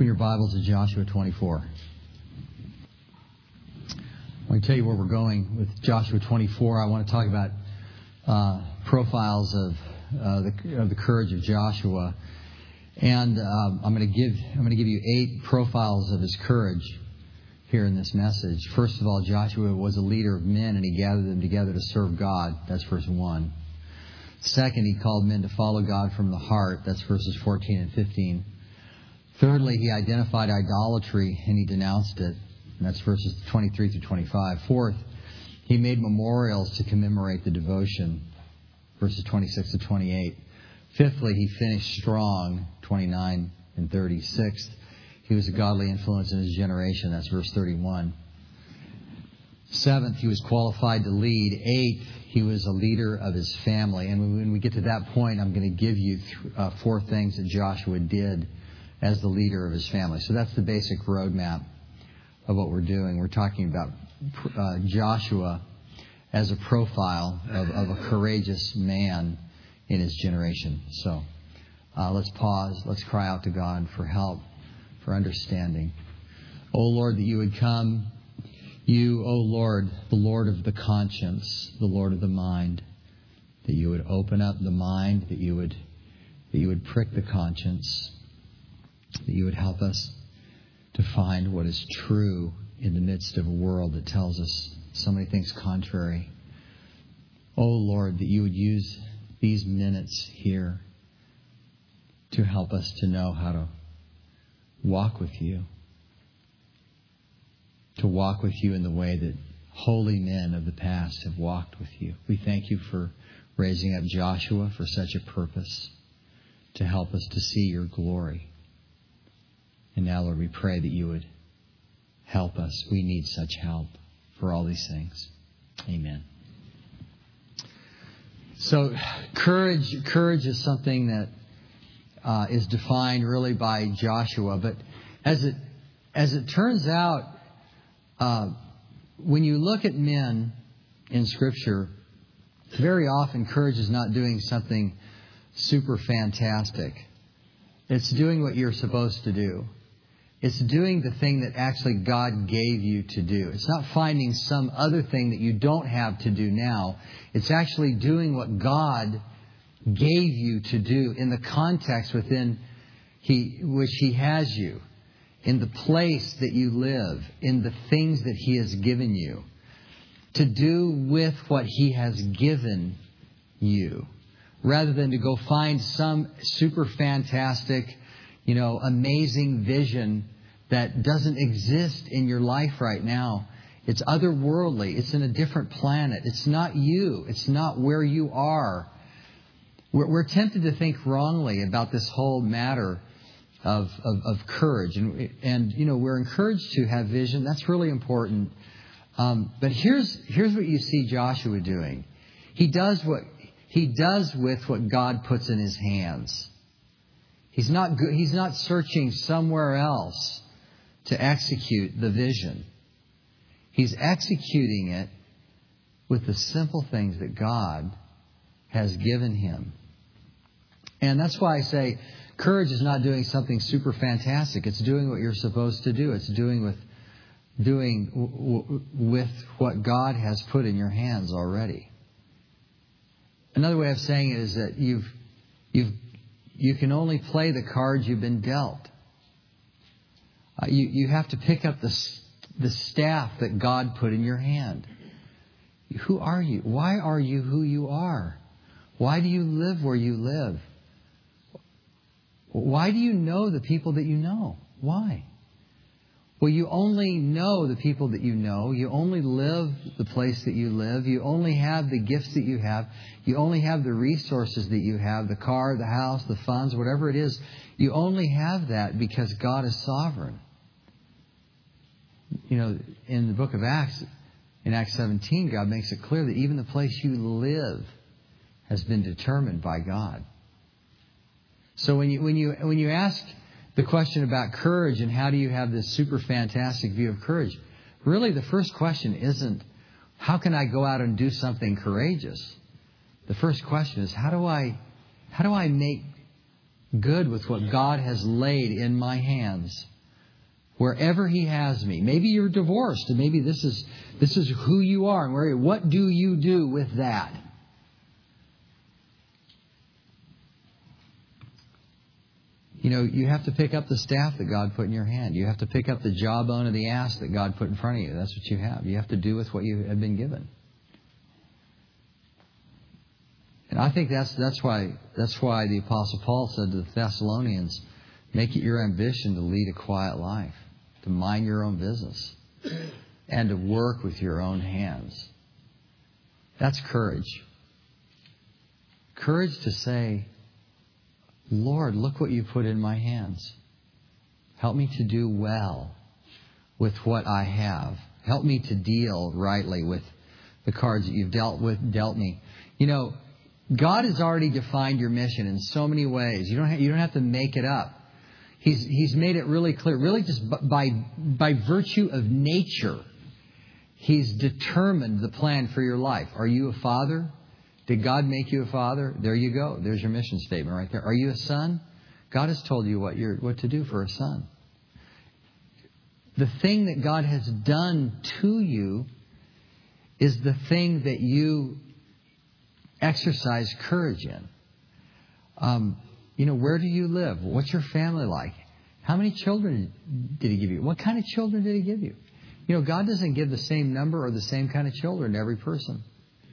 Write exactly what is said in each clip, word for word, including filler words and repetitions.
Open your Bibles to Joshua twenty-four. I want to tell you where we're going with Joshua twenty-four. I want to talk about uh, profiles of, uh, the, of the courage of Joshua, and um, I'm going to give I'm going to give you eight profiles of his courage here in this message. First of all, Joshua was a leader of men, and he gathered them together to serve God. That's verse one. Second, he called men to follow God from the heart. That's verses fourteen and fifteen. Thirdly, he identified idolatry and he denounced it. And that's verses twenty-three through twenty-five. Fourth, he made memorials to commemorate the devotion. Verses twenty-six to twenty-eight. Fifthly, he finished strong. twenty-nine and thirty. Sixth, he was a godly influence in his generation. That's verse thirty-one. Seventh, he was qualified to lead. Eighth, he was a leader of his family. And when we get to that point, I'm going to give you th- uh, four things that Joshua did as the leader of his family. So that's the basic roadmap of what we're doing. We're talking about uh, Joshua as a profile of, of a courageous man in his generation. So uh, let's pause. Let's cry out to God for help, for understanding. Oh Lord, that you would come. You, oh Lord, the Lord of the conscience, the Lord of the mind, that you would open up the mind, that you would that you would prick the conscience, that you would help us to find what is true in the midst of a world that tells us so many things contrary. Oh Lord, that you would use these minutes here to help us to know how to walk with you, to walk with you in the way that holy men of the past have walked with you. We thank you for raising up Joshua for such a purpose, to help us to see your glory. And now, Lord, we pray that you would help us. We need such help for all these things. Amen. So, courage, courage is something that uh, is defined really by Joshua. But as it as it turns out, uh, when you look at men in Scripture, very often courage is not doing something super fantastic. It's doing what you're supposed to do. It's doing the thing that actually God gave you to do. It's not finding some other thing that you don't have to do now. It's actually doing what God gave you to do in the context within he, which He has you, in the place that you live, in the things that He has given you, to do with what He has given you, rather than to go find some super fantastic, you know, amazing vision that doesn't exist in your life right now. It's otherworldly. It's in a different planet. It's not you. It's not where you are. We're, we're tempted to think wrongly about this whole matter of, of, of courage. And, and, you know, we're encouraged to have vision. That's really important. Um, but here's, here's what you see Joshua doing. He does what, he does with what God puts in his hands. He's not good. He's not searching somewhere else to execute the vision. He's executing it with the simple things that God has given him. And that's why I say courage is not doing something super fantastic. It's doing what you're supposed to do. It's doing with doing w- w- with what God has put in your hands already. Another way of saying it is that you've you've You can only play the cards you've been dealt. Uh, you, you have to pick up the, the staff that God put in your hand. Who are you? Why are you who you are? Why do you live where you live? Why do you know the people that you know? Why? Well, you only know the people that you know. You only live the place that you live. You only have the gifts that you have. You only have the resources that you have, the car, the house, the funds, whatever it is. You only have that because God is sovereign. You know, in the book of Acts, in Acts seventeen, God makes it clear that even the place you live has been determined by God. So when you when you when you ask the question about courage and how do you have this super fantastic view of courage, really the first question isn't how can I go out and do something courageous? The first question is how do I how do I make good with what God has laid in my hands? wherever He has me. Maybe you're divorced, and maybe this is this is who you are, and where. What do you do with that? You know, you have to pick up the staff that God put in your hand. You have to pick up the jawbone of the ass that God put in front of you. That's what you have. You have to do with what you have been given. And I think that's that's why that's why the Apostle Paul said to the Thessalonians, make it your ambition to lead a quiet life, to mind your own business, and to work with your own hands. That's courage. Courage to say, Lord, look what you put in my hands. Help me to do well with what I have. Help me to deal rightly with the cards that you've dealt with, dealt me. You know, God has already defined your mission in so many ways. You don't have, you don't have to make it up. He's He's made it really clear. Really, just by by virtue of nature, He's determined the plan for your life. Are you a father? Did God make you a father? There you go. There's your mission statement right there. Are you a son? God has told you what you're what to do for a son. The thing that God has done to you is the thing that you exercise courage in. Um, you know, where do you live? What's your family like? How many children did He give you? What kind of children did He give you? You know, God doesn't give the same number or the same kind of children to every person.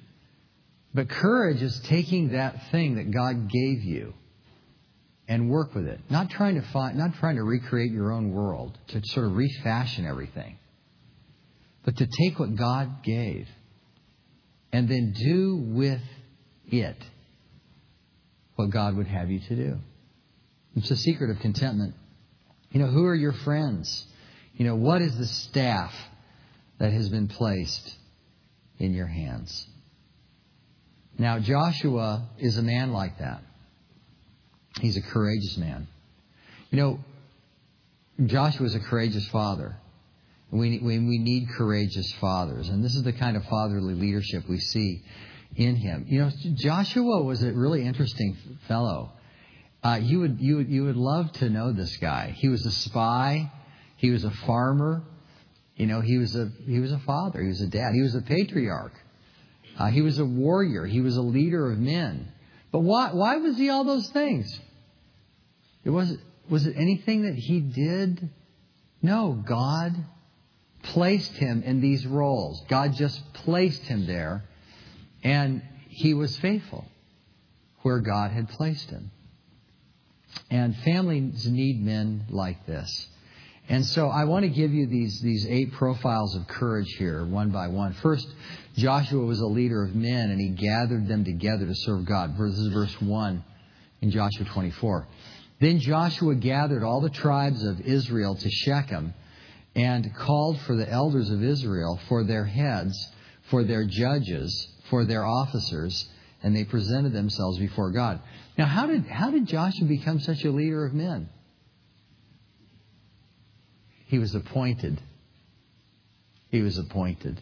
But courage is taking that thing that God gave you and work with it. Not trying to find, not trying to recreate your own world, to sort of refashion everything. But to take what God gave and then do with it what God would have you to do. It's the secret of contentment. You know, who are your friends? You know, what is the staff that has been placed in your hands? Now, Joshua is a man like that. He's a courageous man. You know, Joshua is a courageous father. We, we, we need courageous fathers. And this is the kind of fatherly leadership we see in him. You know, Joshua was a really interesting fellow. Uh, you would, you would, you would love to know this guy. He was a spy. He was a farmer. You know, he was a, he was a father. He was a dad. He was a patriarch. Uh, he was a warrior. He was a leader of men. But why, why was he all those things? It was, was it anything that he did? No, God placed him in these roles. God just placed him there. And he was faithful where God had placed him. And families need men like this. And so I want to give you these, these eight profiles of courage here, one by one. First, Joshua was a leader of men, and he gathered them together to serve God. This is verse one in Joshua twenty-four. Then Joshua gathered all the tribes of Israel to Shechem and called for the elders of Israel, for their heads, for their judges, for their officers, and they presented themselves before God. Now, how did how did Joshua become such a leader of men? He was appointed. He was appointed.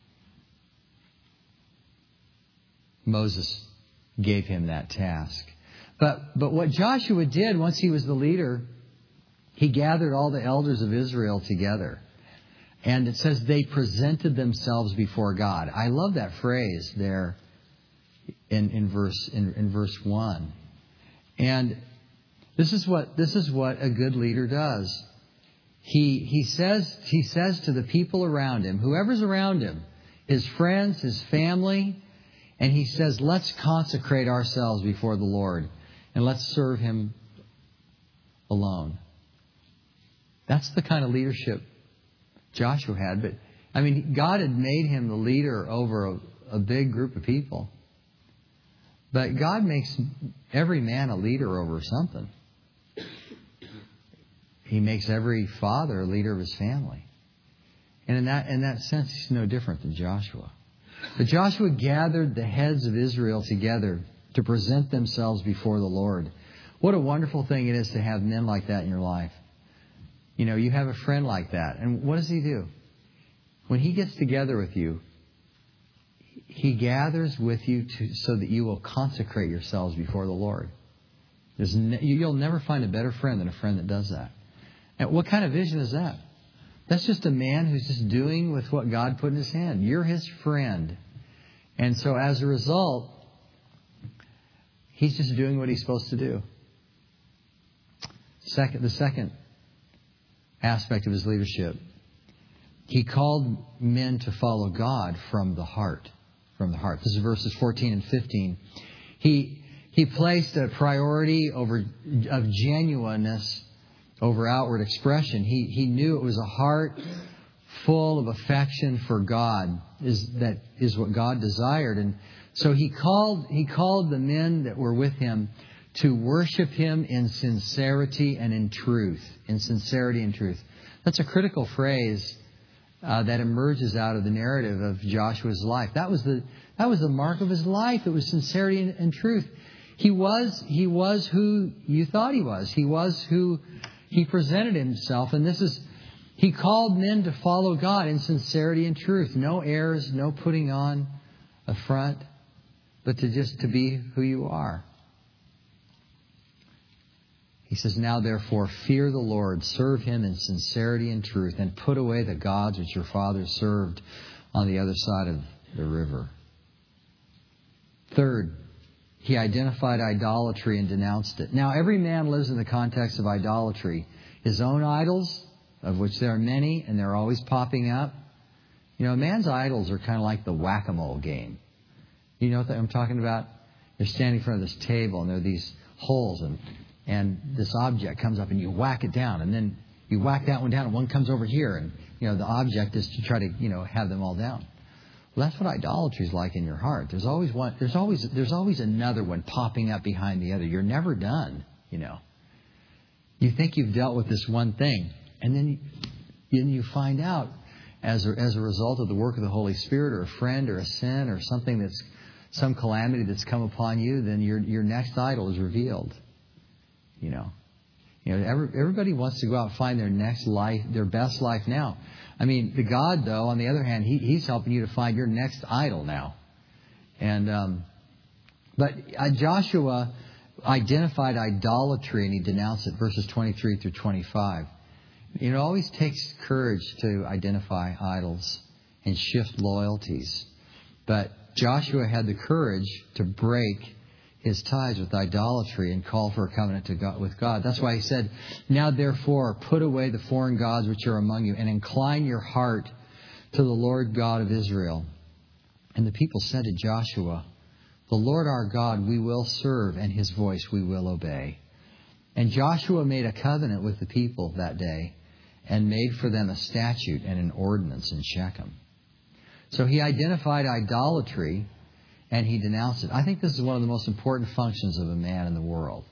Moses gave him that task. But but what Joshua did once he was the leader, he gathered all the elders of Israel together. And it says they presented themselves before God. I love that phrase there in, in verse in, in verse one. And this is what this is what a good leader does. He he says he says to the people around him, whoever's around him, his friends, his family, and he says, let's consecrate ourselves before the Lord and let's serve Him alone. That's the kind of leadership Joshua had. But I mean, God had made him the leader over a, a big group of people. But God makes every man a leader over something. He makes every father a leader of his family. And in that in that sense, he's no different than Joshua. But Joshua gathered the heads of Israel together to present themselves before the Lord. What a wonderful thing it is to have men like that in your life. You know, you have a friend like that. And what does he do? When he gets together with you, he gathers with you to, so that you will consecrate yourselves before the Lord. There's ne- you'll never find a better friend than a friend that does that. And what kind of vision is that? That's just a man who's just doing with what God put in his hand. You're his friend. And so as a result, he's just doing what he's supposed to do. Second, the second aspect of his leadership, he called men to follow God from the heart. From the heart. This is verses fourteen and fifteen. He he placed a priority over of genuineness over outward expression. He he knew it was a heart full of affection for God. Is that is what God desired. And so he called he called the men that were with him to worship him in sincerity and in truth. In sincerity and truth. That's a critical phrase uh, that emerges out of the narrative of Joshua's life. That was the that was the mark of his life. It was sincerity and, and truth. He was he was who you thought he was. He was who he presented himself. And this is he called men to follow God in sincerity and truth. No airs, no putting on a front, but to just to be who you are. He says, now therefore fear the Lord, serve him in sincerity and truth, and put away the gods which your fathers served on the other side of the river. Third, he identified idolatry and denounced it. Now every man lives in the context of idolatry. His own idols, of which there are many, and they're always popping up. You know, man's idols are kind of like the whack-a-mole game. You know what I'm talking about? You're standing in front of this table, and there are these holes, and And this object comes up and you whack it down. And then you whack that one down and one comes over here. And, you know, the object is to try to, you know, have them all down. Well, that's what idolatry is like in your heart. There's always one, there's always, there's always another one popping up behind the other. You're never done, you know. You think you've dealt with this one thing. And then you, then you find out as a, as a result of the work of the Holy Spirit or a friend or a sin or something that's, some calamity that's come upon you, then your, your next idol is revealed. You know, you know, every, everybody wants to go out and find their next life, their best life now. I mean, the God, though, on the other hand, he, he's helping you to find your next idol now. And, um, but uh, Joshua identified idolatry and he denounced it, verses twenty-three through twenty-five. It always takes courage to identify idols and shift loyalties. But Joshua had the courage to break his ties with idolatry and call for a covenant to God, with God. That's why he said, now therefore put away the foreign gods which are among you and incline your heart to the Lord God of Israel. And the people said to Joshua, the Lord our God we will serve, and his voice we will obey. And Joshua made a covenant with the people that day and made for them a statute and an ordinance in Shechem. So he identified idolatry and he denounced it. I think this is one of the most important functions of a man in the world.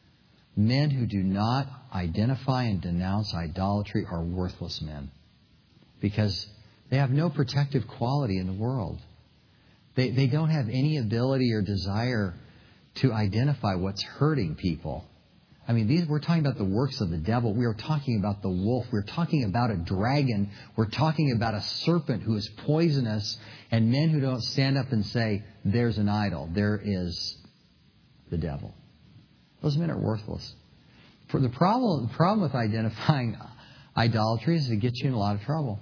Men who do not identify and denounce idolatry are worthless men, because they have no protective quality in the world. They, they don't have any ability or desire to identify what's hurting people. I mean, these, we're talking about the works of the devil. We are talking about the wolf. We're talking about a dragon. We're talking about a serpent who is poisonous, and men who don't stand up and say, there's an idol. There is the devil. Those men are worthless. For the problem, the problem with identifying idolatry is it gets you in a lot of trouble.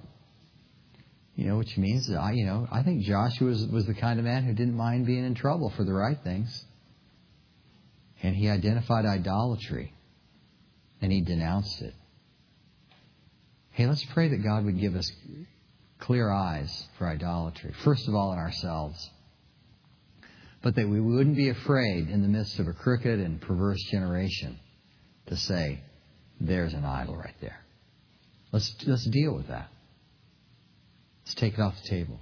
You know, which means, that I, you know, I think Joshua was, was the kind of man who didn't mind being in trouble for the right things. And he identified idolatry. And he denounced it. Hey, let's pray that God would give us clear eyes for idolatry. First of all, in ourselves. But that we wouldn't be afraid in the midst of a crooked and perverse generation to say, there's an idol right there. Let's, let's deal with that. Let's take it off the table.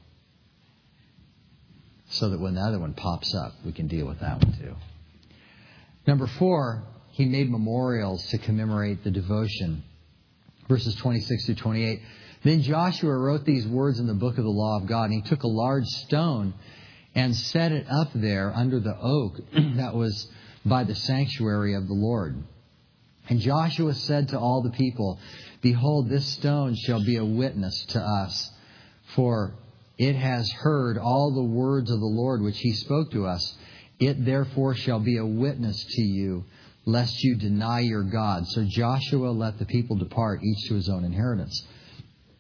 So that when the other one pops up, we can deal with that one too. Number four, he made memorials to commemorate the devotion. Verses twenty-six through twenty-eight. Then Joshua wrote these words in the book of the law of God, and he took a large stone and set it up there under the oak that was by the sanctuary of the Lord. And Joshua said to all the people, behold, this stone shall be a witness to us, for it has heard all the words of the Lord which he spoke to us. It therefore shall be a witness to you, lest you deny your God. So Joshua let the people depart, each to his own inheritance.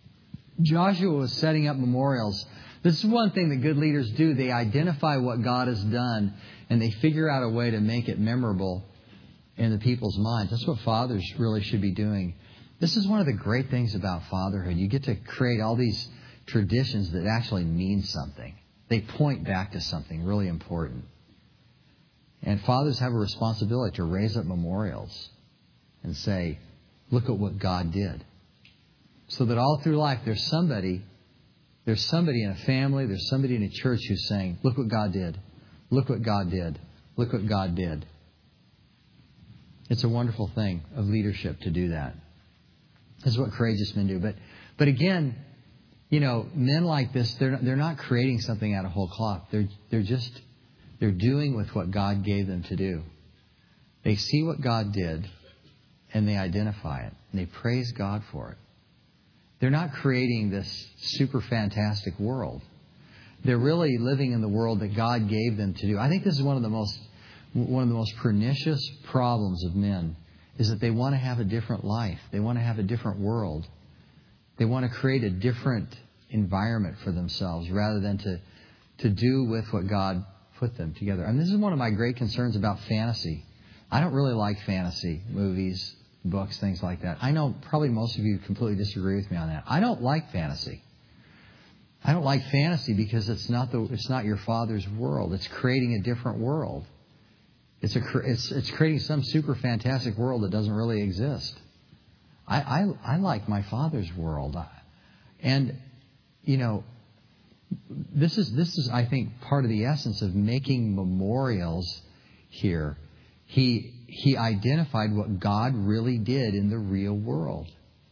Joshua was setting up memorials. This is one thing that good leaders do. They identify what God has done, and they figure out a way to make it memorable in the people's minds. That's what fathers really should be doing. This is one of the great things about fatherhood. You get to create all these traditions that actually mean something. They point back to something really important. And fathers have a responsibility to raise up memorials and say, look at what God did. So that all through life there's somebody, there's somebody in a family, there's somebody in a church who's saying, look what God did. Look what God did. Look what God did. It's a wonderful thing of leadership to do that. This is what courageous men do. But but again, you know, men like this, they're they're not creating something out of whole cloth. They're they're just they're doing with what God gave them to do. They see what God did and they identify it and they praise God for it. They're not creating this super fantastic world. They're really living in the world that God gave them to do. I think this is one of the most one of the most pernicious problems of men is that they want to have a different life. They want to have a different world. They want to create a different environment for themselves rather than to, to do with what God put them together. And this is one of my great concerns about fantasy. I don't really like fantasy movies, books, things like that. I know probably most of you completely disagree with me on that. I don't like fantasy. I don't like fantasy because it's not the it's not your Father's world. It's creating a different world. It's a it's it's creating some super fantastic world that doesn't really exist. I I, I like my Father's world, and you know, this is this is I think part of the essence of making memorials here. He he identified what God really did in the real world,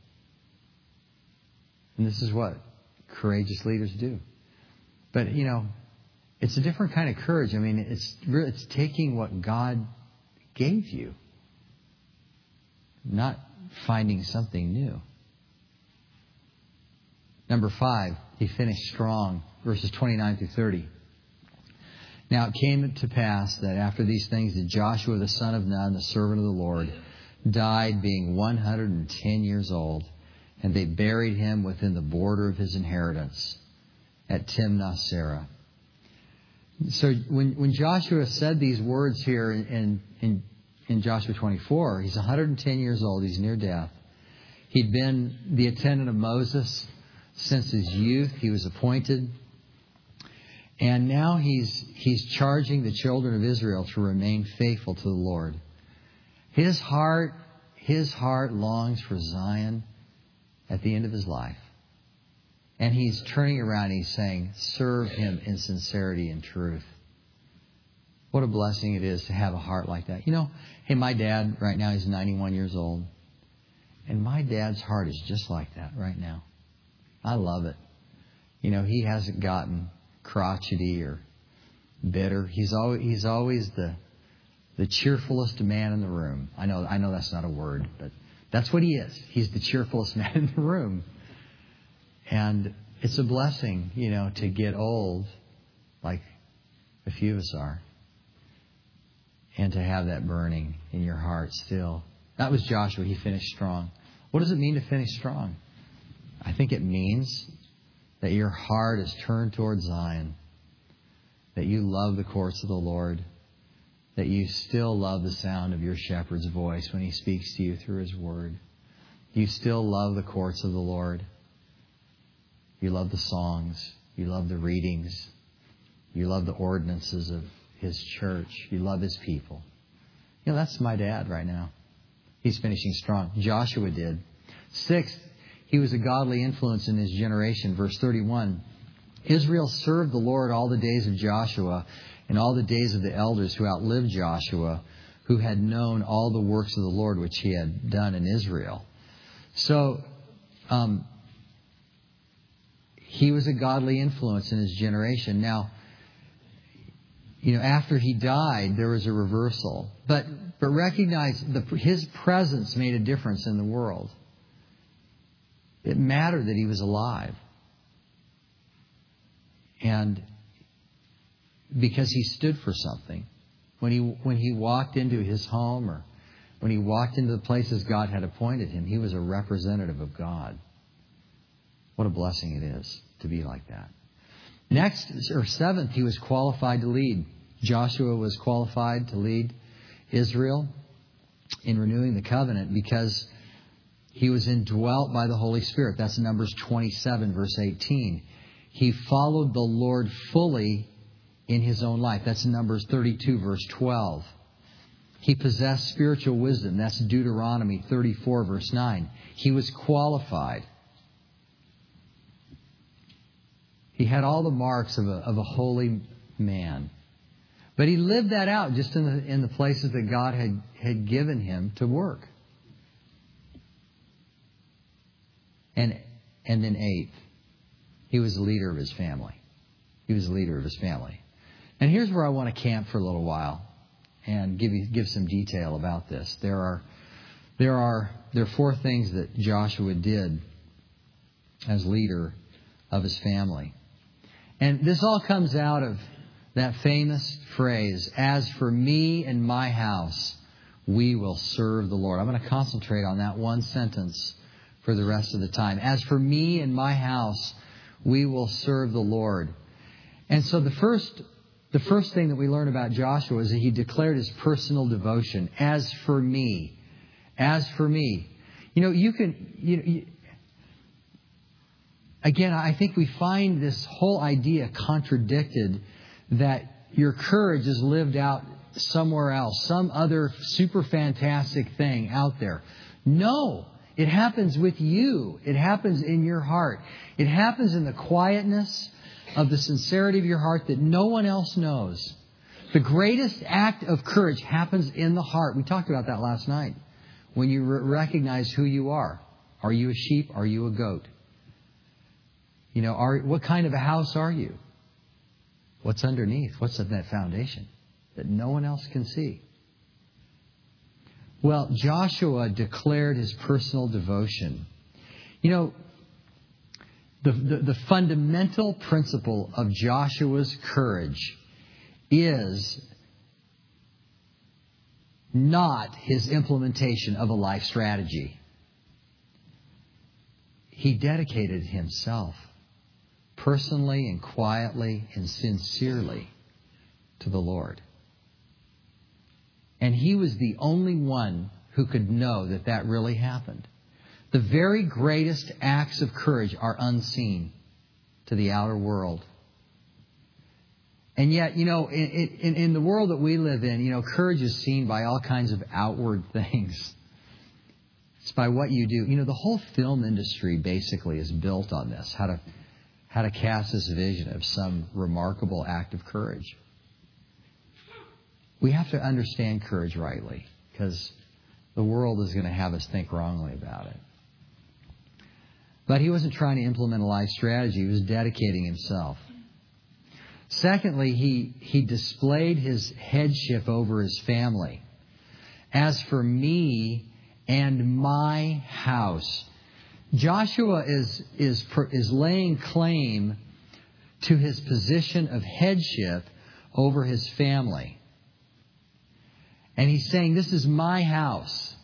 and this is what courageous leaders do. But you know, it's a different kind of courage. I mean, it's it's taking what God gave you, not finding something new. Number five, he finished strong, verses twenty-nine through thirty. Now it came to pass that after these things that Joshua the son of Nun, the servant of the Lord, died being one hundred ten years old, and they buried him within the border of his inheritance at Timnath Serah. So when when Joshua said these words here in, in, in Joshua twenty-four, he's one hundred ten years old. He's near death. He'd been the attendant of Moses since his youth. He was appointed. And now he's he's charging the children of Israel to remain faithful to the Lord. His heart, his heart longs for Zion at the end of his life. And he's turning around and he's saying, serve him in sincerity and truth. What a blessing it is to have a heart like that. You know, hey, my dad right now, he's ninety-one years old. And my dad's heart is just like that right now. I love it. You know, he hasn't gotten crotchety or bitter. He's always, he's always the the cheerfulest man in the room. I know, I know that's not a word, but that's what he is. He's the cheerfulest man in the room. And it's a blessing, you know, to get old, like a few of us are, and to have that burning in your heart still. That was Joshua. He finished strong. What does it mean to finish strong? I think it means that your heart is turned towards Zion, that you love the courts of the Lord, that you still love the sound of your shepherd's voice when he speaks to you through his word. You still love the courts of the Lord. You love the songs. You love the readings. You love the ordinances of his church. You love his people. You know, that's my dad right now. He's finishing strong. Joshua did. Sixth, he was a godly influence in his generation. Verse thirty-one. Israel served the Lord all the days of Joshua and all the days of the elders who outlived Joshua, who had known all the works of the Lord which he had done in Israel. So, um, he was a godly influence in his generation. Now, you know, after he died, there was a reversal. But but recognize the, his presence made a difference in the world. It mattered that he was alive. And because he stood for something. When he when he walked into his home or when he walked into the places God had appointed him, he was a representative of God. What a blessing it is to be like that. Next, or seventh, he was qualified to lead. Joshua was qualified to lead Israel in renewing the covenant because he was indwelt by the Holy Spirit. That's Numbers twenty-seven, verse eighteen. He followed the Lord fully in his own life. That's Numbers thirty-two, verse twelve. He possessed spiritual wisdom. That's Deuteronomy thirty-four, verse nine. He was qualified. He had all the marks of a, of a holy man. But he lived that out just in the, in the places that God had, had given him to work. And, and then eighth, he was the leader of his family. He was the leader of his family. And here's where I want to camp for a little while and give you, give some detail about this. There are, there are, there are four things that Joshua did as leader of his family. And this all comes out of that famous phrase, "As for me and my house, we will serve the Lord." I'm going to concentrate on that one sentence for the rest of the time. As for me and my house, we will serve the Lord. And so the first, the first thing that we learn about Joshua is that he declared his personal devotion. As for me, as for me, you know, you can, you, you again, I think we find this whole idea contradicted that your courage is lived out somewhere else, some other super fantastic thing out there. No, it happens with you. It happens in your heart. It happens in the quietness of the sincerity of your heart that no one else knows. The greatest act of courage happens in the heart. We talked about that last night. When you re- recognize who you are. Are you a sheep? Are you a goat? You know, are, what kind of a house are you? What's underneath? What's in that foundation that no one else can see? Well, Joshua declared his personal devotion. You know, the, the, the fundamental principle of Joshua's courage is not his implementation of a life strategy. He dedicated himself personally and quietly and sincerely to the Lord. And he was the only one who could know that that really happened. The very greatest acts of courage are unseen to the outer world. And yet, you know, in, in, in the world that we live in, you know, courage is seen by all kinds of outward things. It's by what you do. You know, the whole film industry basically is built on this, how to how to cast this vision of some remarkable act of courage. We have to understand courage rightly, because the world is going to have us think wrongly about it. But he wasn't trying to implement a life strategy. He was dedicating himself. Secondly, he, he displayed his headship over his family. As for me and my house. Joshua is, is, is laying claim to his position of headship over his family. And he's saying, this is my house.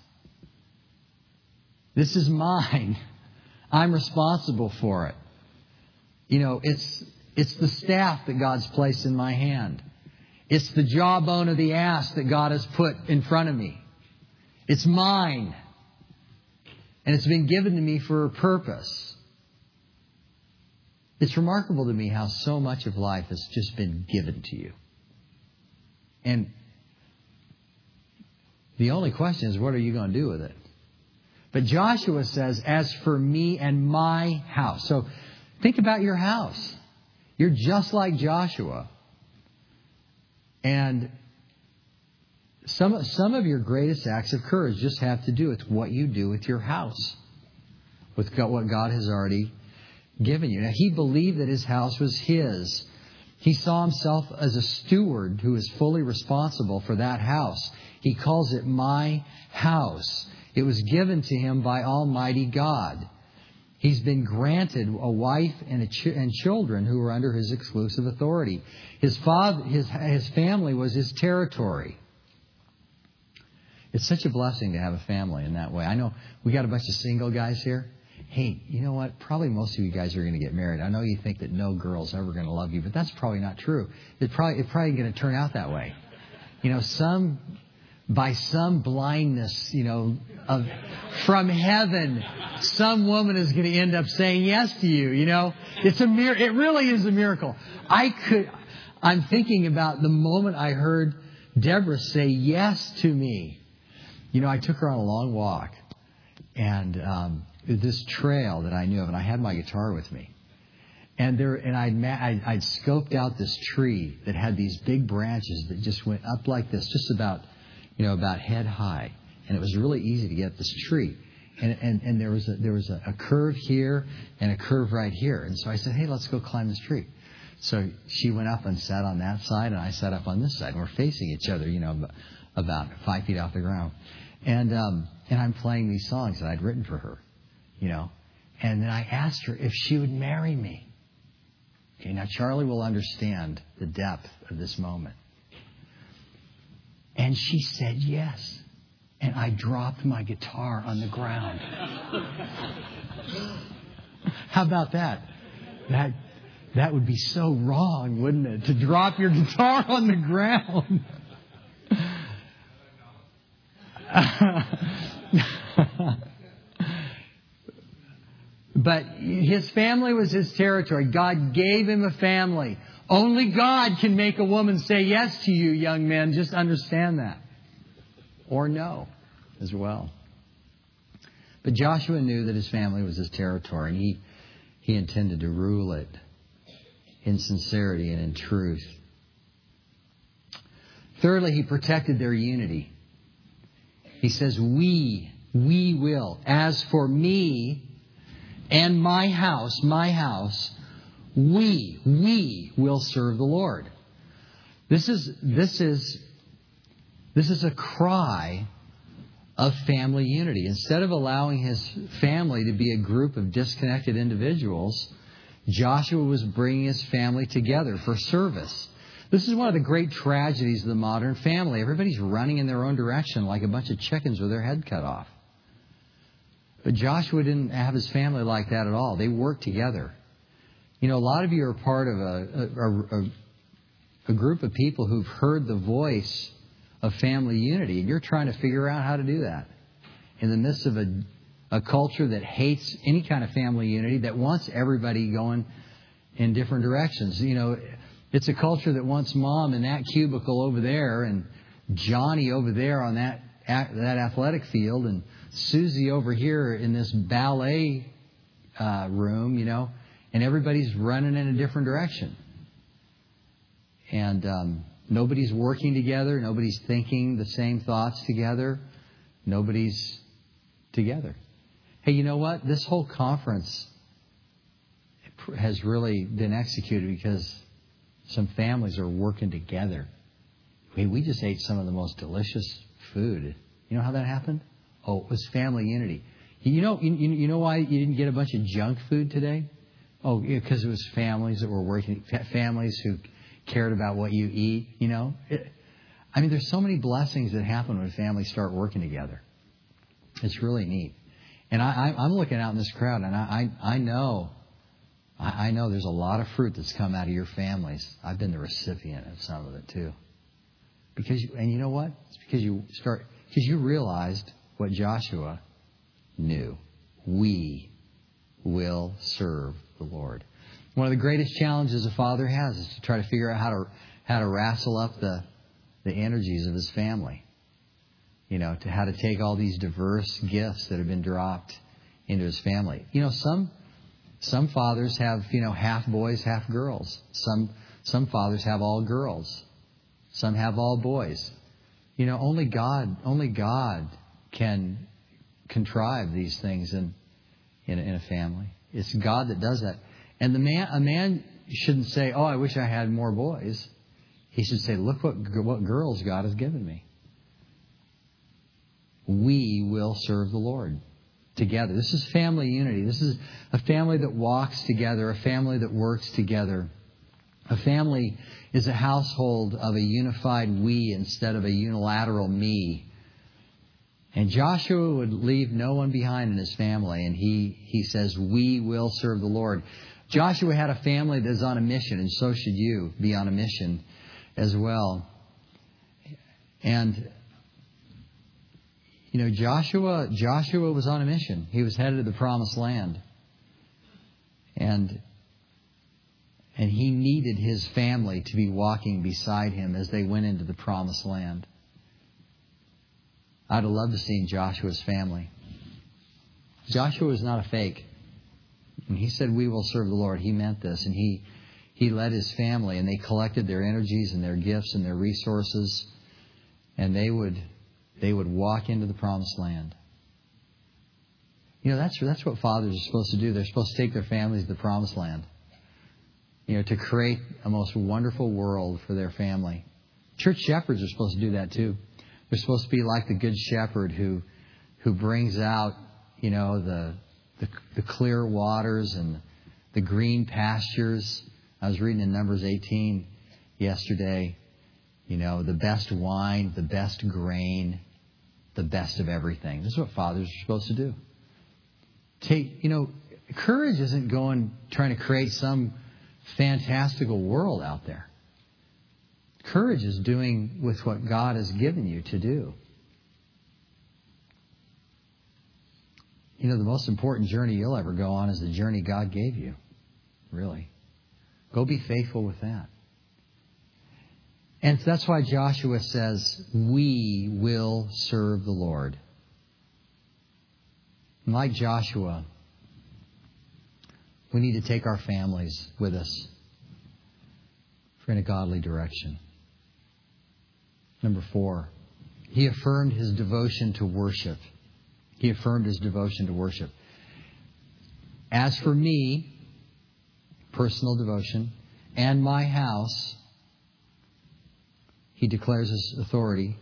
This is mine. I'm responsible for it. You know, it's it's the staff that God's placed in my hand. It's the jawbone of the ass that God has put in front of me. It's mine. And it's been given to me for a purpose. It's remarkable to me how so much of life has just been given to you. And the only question is, what are you going to do with it? But Joshua says, as for me and my house. So think about your house. You're just like Joshua. And some, some of your greatest acts of courage just have to do with what you do with your house, with what God has already given you. Now, he believed that his house was his. He saw himself as a steward who is fully responsible for that house. He calls it my house. It was given to him by Almighty God. He's been granted a wife and, a ch- and children who were under his exclusive authority. His father, his, his family was his territory. It's such a blessing to have a family in that way. I know we got a bunch of single guys here. hey, you know what? Probably most of you guys are going to get married. I know you think that no girl's ever going to love you, but that's probably not true. It's probably, it's probably going to turn out that way. You know, some, by some blindness, you know, of, from heaven, some woman is going to end up saying yes to you, you know. It's a mir- It really is a miracle. I could, I'm thinking about the moment I heard Deborah say yes to me. You know, I took her on a long walk, and um, this trail that I knew of, and I had my guitar with me. And there, and I'd, ma- I'd, I'd scoped out this tree that had these big branches that just went up like this, just about, you know, about head high. And it was really easy to get this tree. And, and, and there was a, there was a, a curve here and a curve right here. And so I said, hey, let's go climb this tree. So she went up and sat on that side, and I sat up on this side. And we're facing each other, you know, about five feet off the ground. And, um, and I'm playing these songs that I'd written for her, you know. And then I asked her if she would marry me. Okay, now Charlie will understand the depth of this moment. And she said yes. And I dropped my guitar on the ground. How about that? That that would be so wrong, wouldn't it? To drop your guitar on the ground. But his family was his territory. God gave him a family. Only God can make a woman say yes to you, young men. Just understand that. Or no as well. But Joshua knew that his family was his territory, and he, he intended to rule it in sincerity and in truth. Thirdly, he protected their unity. He says, we, we will. As for me and my house, my house, we, we will serve the Lord. This is, this is, this is a cry of family unity. Instead of allowing his family to be a group of disconnected individuals, Joshua was bringing his family together for service. This is one of the great tragedies of the modern family. Everybody's running in their own direction like a bunch of chickens with their head cut off. But Joshua didn't have his family like that at all. They worked together. You know, a lot of you are part of a, a, a, a group of people who've heard the voice of family unity, and you're trying to figure out how to do that in the midst of a, a culture that hates any kind of family unity, that wants everybody going in different directions. You know, it's a culture that wants Mom in that cubicle over there, and Johnny over there on that that athletic field, and Susie over here in this ballet uh, room, you know, and everybody's running in a different direction. And um, nobody's working together. Nobody's thinking the same thoughts together. Nobody's together. Hey, you know what? This whole conference has really been executed because some families are working together. Hey, we just ate some of the most delicious food. You know how that happened? Oh, it was family unity. You know, you, you know why you didn't get a bunch of junk food today? Oh, because it was families that were working, families who cared about what you eat, you know. It, I mean, there's so many blessings that happen when families start working together. It's really neat. And I, I'm looking out in this crowd, and I, I, I know, I, I know there's a lot of fruit that's come out of your families. I've been the recipient of some of it too. Because, you, and you know what? It's because you start, because you realized what Joshua knew. We will serve the Lord. One of the greatest challenges a father has is to try to figure out how to how to wrestle up the the energies of his family. You know, to how to take all these diverse gifts that have been dropped into his family. You know, some some fathers have, you know, half boys, half girls. Some some fathers have all girls. Some have all boys. You know, only God, only God can contrive these things in in, in a family. It's God that does that. And the man, a man shouldn't say, "Oh, I wish I had more boys." He should say, "Look what what girls God has given me." We will serve the Lord together. This is family unity. This is a family that walks together, a family that works together. A family is a household of a unified we instead of a unilateral me. And Joshua would leave no one behind in his family. And he, he says, we will serve the Lord. Joshua had a family that's on a mission, and so should you be on a mission as well. And, you know, Joshua, Joshua was on a mission. He was headed to the promised land. And, and he needed his family to be walking beside him as they went into the promised land. I'd have loved to see Joshua's family. Joshua was not a fake. When he said, we will serve the Lord, he meant this. And he, he led his family, and they collected their energies and their gifts and their resources. And they would, they would walk into the promised land. You know, that's, that's what fathers are supposed to do. They're supposed to take their families to the promised land. You know, to create a most wonderful world for their family. Church shepherds are supposed to do that too. They're supposed to be like the good shepherd who, who brings out, you know, the, the, the clear waters and the green pastures. I was reading in Numbers eighteen yesterday, you know, the best wine, the best grain, the best of everything. This is what fathers are supposed to do. Take, you know, courage isn't going, trying to create some fantastical world out there. Courage is doing with what God has given you to do. You know, the most important journey you'll ever go on is the journey God gave you. Really. Go be faithful with that. And that's why Joshua says, we will serve the Lord. And like Joshua, we need to take our families with us in a godly direction. Number four, he affirmed his devotion to worship. He affirmed his devotion to worship. As for me, personal devotion, and my house, he declares his authority,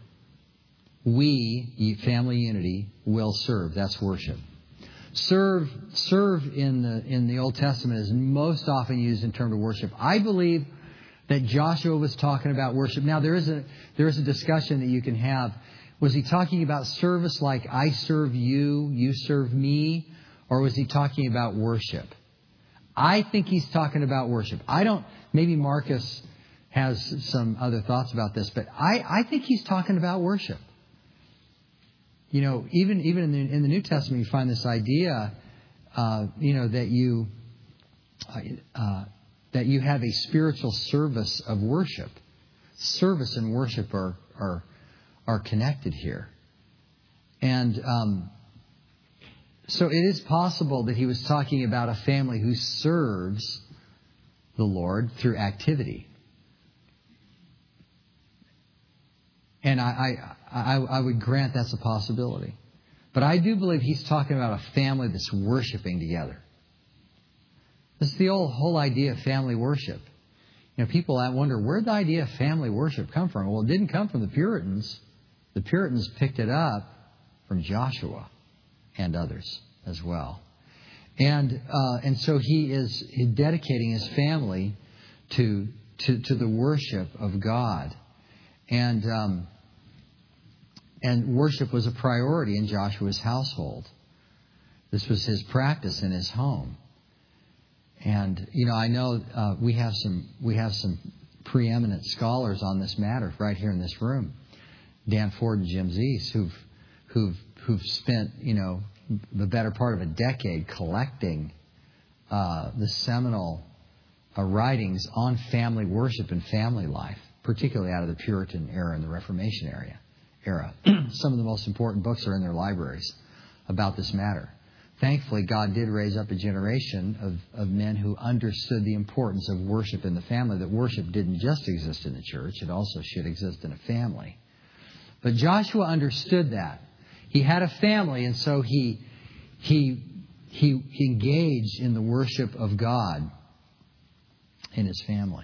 we, family unity, will serve. That's worship. Serve, serve in the in the Old Testament is most often used in terms of worship. I believe that Joshua was talking about worship. Now, there is a there is a discussion that you can have. Was he talking about service like I serve you, you serve me? Or was he talking about worship? I think he's talking about worship. I don't, maybe Marcus has some other thoughts about this, but I, I think he's talking about worship. You know, even even in the, in the New Testament, you find this idea, uh, you know, that you uh, that you have a spiritual service of worship. Service and worship are are are connected here, and um, so it is possible that he was talking about a family who serves the Lord through activity. And I, I, I would grant that's a possibility. But I do believe he's talking about a family that's worshiping together. This is the old whole idea of family worship. You know, people wonder, where did the idea of family worship come from? Well, it didn't come from the Puritans. The Puritans picked it up from Joshua and others as well. And uh, and so he is dedicating his family to to, to the worship of God. And um, and worship was a priority in Joshua's household. This was his practice in his home. And you know, I know uh, we have some we have some preeminent scholars on this matter right here in this room, Dan Ford and Jim Zeese, who've who've who've spent you know the better part of a decade collecting uh, the seminal uh, writings on family worship and family life, particularly out of the Puritan era and the Reformation area, era. Some of the most important books are in their libraries about this matter. Thankfully, God did raise up a generation of, of men who understood the importance of worship in the family, that worship didn't just exist in the church, it also should exist in a family. But Joshua understood that. He had a family, and so he, he, he, he engaged in the worship of God in his family.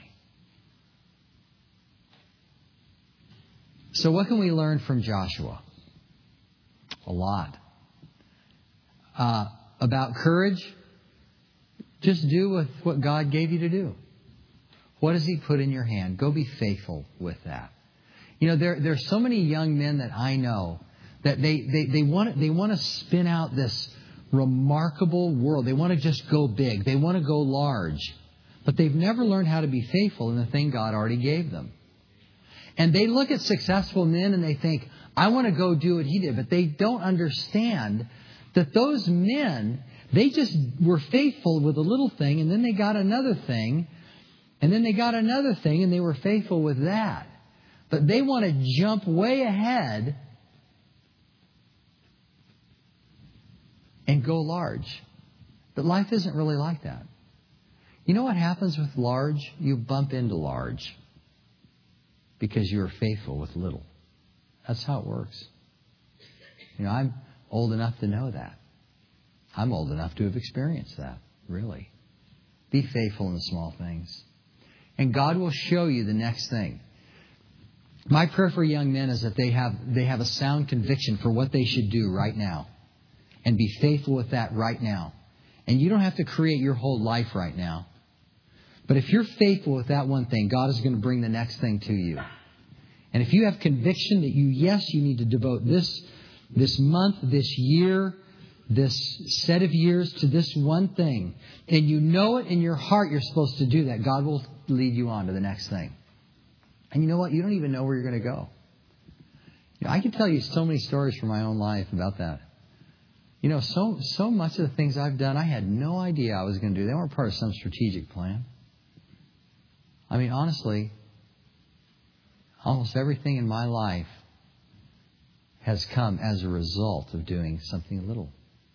So what can we learn from Joshua? A lot. Uh, about courage, just do with what God gave you to do. What does He put in your hand? Go be faithful with that. You know, there, there are so many young men that I know That they, they, they want they want to spin out this remarkable world. They want to just go big. They want to go large. But they've never learned how to be faithful in the thing God already gave them. And they look at successful men and they think, I want to go do what he did. But they don't understand that those men, they just were faithful with a little thing, and then they got another thing, and then they got another thing, and they were faithful with that. But they want to jump way ahead and go large. But life isn't really like that. You know what happens with large? You bump into large because you are faithful with little. That's how it works. You know, I'm old enough to know that. I'm old enough to have experienced that, really. Be faithful in the small things. And God will show you the next thing. My prayer for young men is that they have they have a sound conviction for what they should do right now. And be faithful with that right now. And you don't have to create your whole life right now. But if you're faithful with that one thing, God is going to bring the next thing to you. And if you have conviction that you, yes, you need to devote this, this month, this year, this set of years to this one thing, and you know it in your heart you're supposed to do that, God will lead you on to the next thing. And you know what? You don't even know where you're going to go. You know, I can tell you so many stories from my own life about that. You know, so so much of the things I've done, I had no idea I was going to do. They weren't part of some strategic plan. I mean, honestly, almost everything in my life has come as a result of doing something little.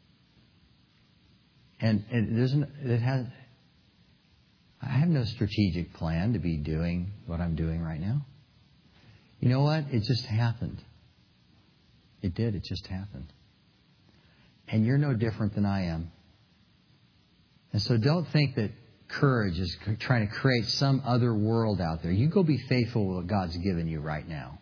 And, and it isn't, it has, I have no strategic plan to be doing what I'm doing right now. You know what? It just happened. It did. It just happened. And you're no different than I am. And so don't think that courage is trying to create some other world out there. You go be faithful with what God's given you right now.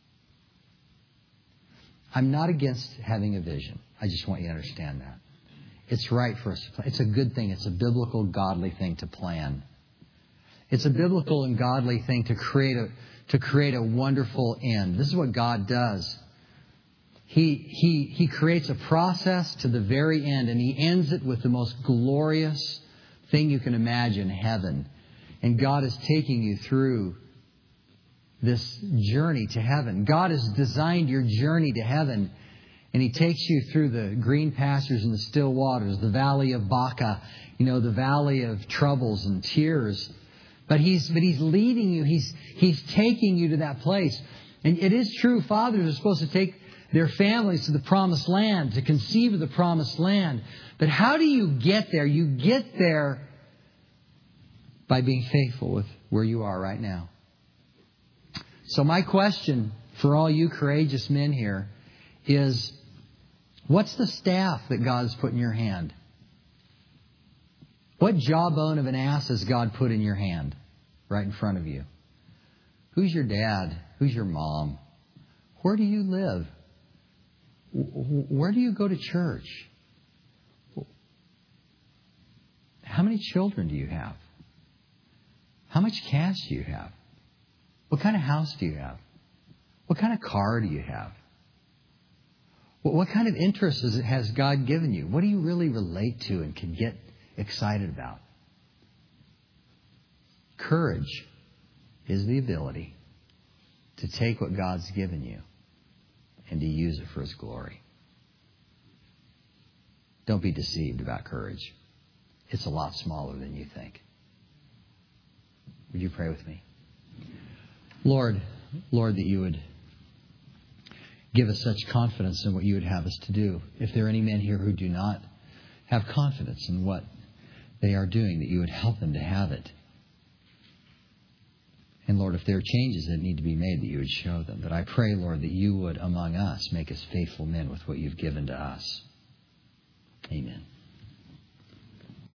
I'm not against having a vision. I just want you to understand that. It's right for us to plan. It's a good thing. It's a biblical, godly thing to plan. It's a biblical and godly thing to create a to create a wonderful end. This is what God does. He, he, he creates a process to the very end, and He ends it with the most glorious thing you can imagine, heaven. And God is taking you through this journey to heaven. God has designed your journey to heaven, and He takes you through the green pastures and the still waters, the valley of Baca, you know, the valley of troubles and tears. But He's but He's leading you. He's He's taking you to that place. And it is true, fathers are supposed to take their families to the promised land, to conceive of the promised land. But how do you get there? You get there by being faithful with where you are right now. So my question for all you courageous men here is, what's the staff that God's put in your hand? What jawbone of an ass has God put in your hand right in front of you? Who's your dad? Who's your mom? Where do you live? Where do you go to church? How many children do you have? How much cash do you have? What kind of house do you have? What kind of car do you have? What kind of interests has God given you? What do you really relate to and can get excited about? Courage is the ability to take what God's given you and to use it for His glory. Don't be deceived about courage. It's a lot smaller than you think. Would you pray with me? Lord, Lord, that you would give us such confidence in what you would have us to do. If there are any men here who do not have confidence in what they are doing, that you would help them to have it. And Lord, if there are changes that need to be made, that you would show them. But I pray, Lord, that you would, among us, make us faithful men with what you've given to us. Amen.